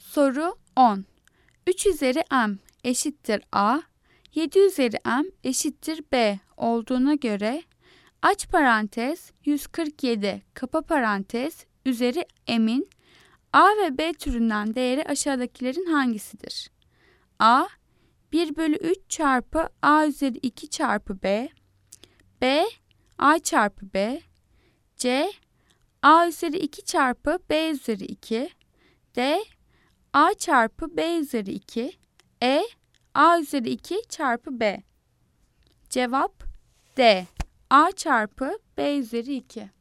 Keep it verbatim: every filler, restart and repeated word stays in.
Soru on. üç üzeri m eşittir a, yedi üzeri m eşittir b olduğuna göre aç parantez yüz kırk yedi kapa parantez üzeri m'in a ve b türünden değeri aşağıdakilerin hangisidir? A bir bölü üç çarpı a üzeri iki çarpı b, b a çarpı b, c a üzeri iki çarpı b üzeri iki, d a çarpı b üzeri iki, e a üzeri iki çarpı b. Cevap D. A çarpı b üzeri iki.